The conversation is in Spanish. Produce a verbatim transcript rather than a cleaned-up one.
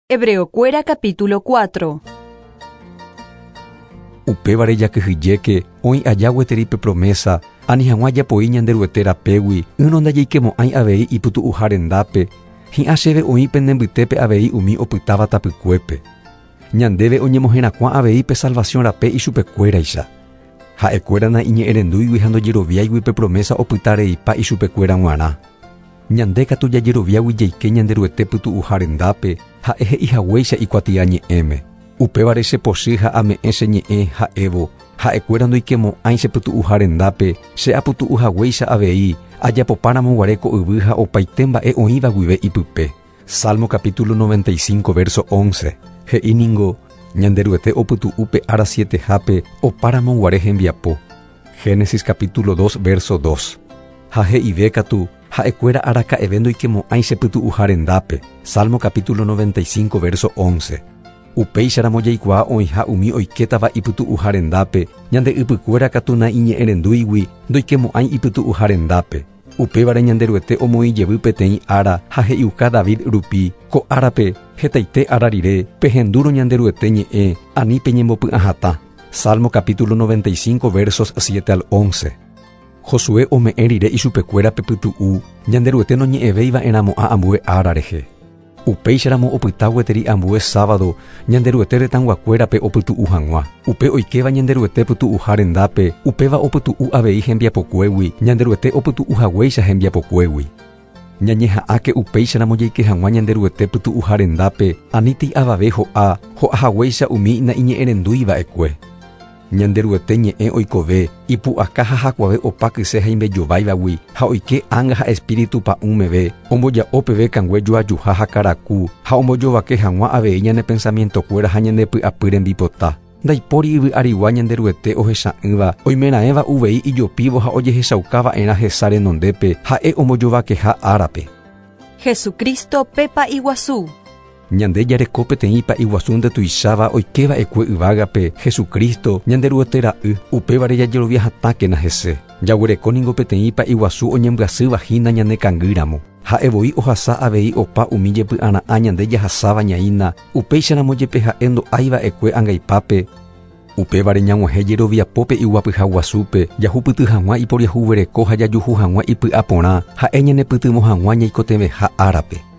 Hebreokuéra capítulo cuatro. Upévare jakyhyjéke oĩ aja gueterípe promesa ani hag̃ua japoi ñanderuete rapégui yrõndajeikemo'ãi avei ipytu'uha rendápe hi'ã chéve oĩ penembytépe avei umi opytáva tapykuépe ñandéve oñemohẽrakua avei pe salvación rape ichupekuéraicha ha'ekuérana iñe'ẽrendúigui ha ndojeroviáigui pe promesa opytareipa ichupekuéra g̃uarã ñande katu jajeroviágui jaike ñanderuete pytu'uha rendápe ha'e he'ihaguéicha ikuatía ñe'ẽme upévare chepochy ha ame'ẽ cheñe'ẽ ha'évo ha'ekuéra ndoikemo'ãi chepytu'uha rendápe che apytu'uhaguéicha avei ajapopáramoguare ko yvy ha opaite mba'e oĩva guive ipype. Salmo capítulo noventa y cinco verso once. He'íningo ñanderuete opytu'úpe ára sietehápe opáramoguare hembiapo. Génesis capítulo dos verso dos. Ha he'ive katu ha'ekuéra araka'eve ndoikemo'ãi chepytu'uha rendápe. Salmo capítulo noventa y cinco verso once. Upéicharamo jaikuaa oĩha umi oiketava ipytu'uha rendápe ñande ypykuéra katuna iñe'ẽrendúigui ndoikemo'ãi ipytu'uha rendápe. Upévare ñanderuete omoĩjevy peteĩ ára ha he'iuka David rupi ko árape hetaite ára rire pehendúro ñanderuete ñe'ẽ ani peñembopy'ahatã. Salmo capítulo noventa y cinco versos siete al once. Josué ome'ẽ rire ichupekuéra pe pytu'u ñanderuete noñe'ẽvéiva'erãmo'ã ambue ára rehe. Upéicharamo opyta gueteri ambue sábado ñanderuete retãnguakuérape opytu'u hag̃ua. Upe oikeva ñanderuete pytu'uha rendápe upéva opytu'u avei hembiapokuégui ñanderuete opytu'uhaguéicha hembiapokuégui. Ñañeha'ãke upéicharamo jaike hag̃ua ñanderuete pytu'uha rendápe aníti avave ho'a ho'ahaguéicha umi na'iñe'ẽrendúiva'ekue. Ñanderuete ñe'ẽ oikove ipu'aka ha hakuave opa kyse ha imbejováivagui ha oike anga ha espíritu pa'ũmeve omboja'o peve kangue joajuha ha karaku ha ombojovake hag̃ua avei ñane pensamientokuéra ha ñandepy'apy rembipota. Ndaipóri yvy arigua ñanderuete ohecha'ỹva oimeraẽva uvei ijopívo ha ojehechaukáva'erã hesa renondépe ha'e ombojovakeha árape. Jesucristo pépa iguasu. Ñande jareko peteĩ pa'iguasu ndetuicháva oikeva'ekue yvágape Jesucristo ñanderuete ra'y upévare jajeroviahatákena hese. Jaguerekóningo peteĩ pa'iguasu oñembyasývahína ñane kangýramo. Ha'evoi ohasa avei opa umi jepy'ara'ã ñande jahasáva ñaína upéicharamo jepe ha'e ndo'áiva'ekue angaipápe. Upévare ñag̃uahẽ jeroviapópe iguapyha guasúpe jahupyty hag̃ua iporiahuvereko ha jajuhu hag̃ua ipy'a porã ha'e ñanepytymo hag̃ua ñaikoteveha árape.